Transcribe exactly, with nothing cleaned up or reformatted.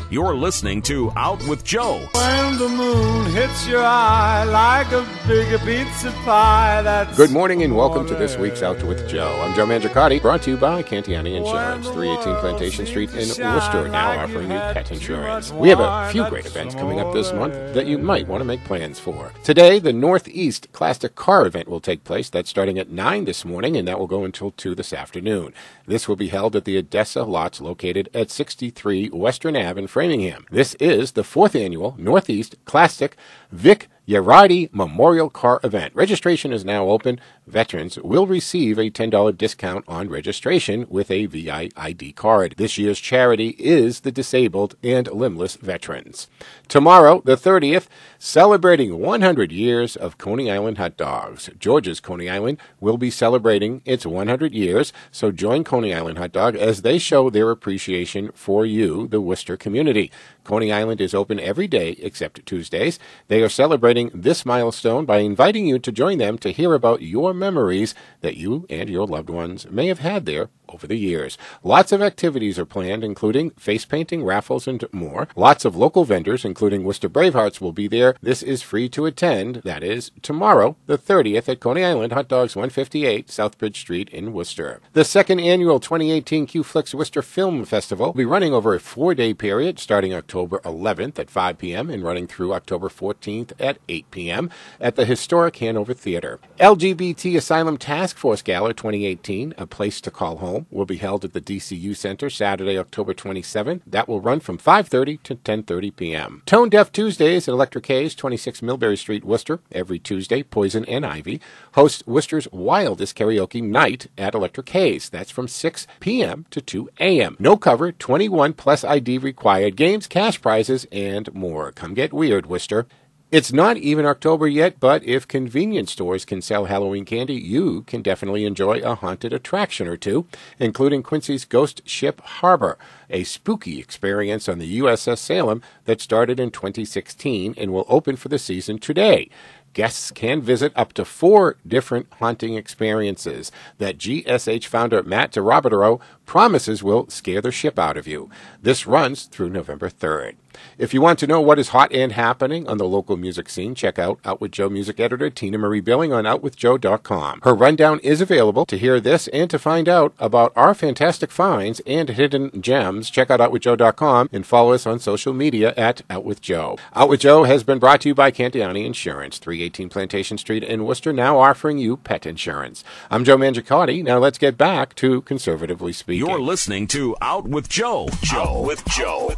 You're listening to Out with Joe. When the moon hits your eye like a big pizza pie, that's Good morning and welcome to this week's Out with Joe. I'm Joe Mangiacotti, brought to you by Cantiani Insurance, three eighteen Plantation Street in Worcester, now offering you pet insurance. We have a few great events coming up this month that you might want to make plans for. Today, the Northeast Classic Car event will take place. That's starting at nine this morning, and that will go until two this afternoon. This will be held at the Odessa lots located at sixty-three Western Avenue in Framingham. This is the fourth annual Northeast Classic Vic Yaradi Memorial Car Event. Registration is now open. Veterans will receive a ten dollars discount on registration with a V I I D card. This year's charity is the disabled and limbless veterans. Tomorrow, the thirtieth, celebrating one hundred years of Coney Island hot dogs. Georgia's Coney Island will be celebrating its one hundred years, so join Coney Island Hot Dog as they show their appreciation for you, the Worcester community. Coney Island is open every day except Tuesdays. They are celebrating this milestone by inviting you to join them to hear about your memories that you and your loved ones may have had there over the years. Lots of activities are planned, including face painting, raffles, and more. Lots of local vendors, including Worcester Bravehearts, will be there. This is free to attend. That is tomorrow, the thirtieth, at Coney Island Hot Dogs, one fifty-eight Southbridge Street in Worcester. The second annual twenty eighteen Q-Flix Worcester Film Festival will be running over a four-day period, starting October eleventh at five p.m. and running through October fourteenth at eight p.m. at the historic Hanover Theater. L G B T Asylum Task Force Gala twenty eighteen, A Place to Call Home, will be held at the D C U Center Saturday, October twenty-seventh. That will run from five thirty to ten thirty p.m. Tone Deaf Tuesdays at Electric Haze, twenty-six Millbury Street, Worcester. Every Tuesday, Poison and Ivy hosts Worcester's wildest karaoke night at Electric Haze. That's from six p.m. to two a.m. No cover, twenty-one plus I D required, games, cash prizes, and more. Come get weird, Worcester. It's not even October yet, but if convenience stores can sell Halloween candy, you can definitely enjoy a haunted attraction or two, including Quincy's Ghost Ship Harbor, a spooky experience on the U S S Salem that started in twenty sixteen and will open for the season today. Guests can visit up to four different haunting experiences that G S H founder Matt DeRoberto promises will scare the ship out of you. This runs through November third. If you want to know what is hot and happening on the local music scene, check out Out With Joe music editor Tina Marie Billing on out with joe dot com. Her rundown is available. To hear this and to find out about our fantastic finds and hidden gems, check out out with joe dot com and follow us on social media at OutWithJoe. Out with Joe has been brought to you by Cantiani Insurance, three eighteen Plantation Street in Worcester, now offering you pet insurance. I'm Joe Mangiacotti. Now let's get back to Conservatively Speaking. You're listening to Out with Joe. Joe. Out with Joe.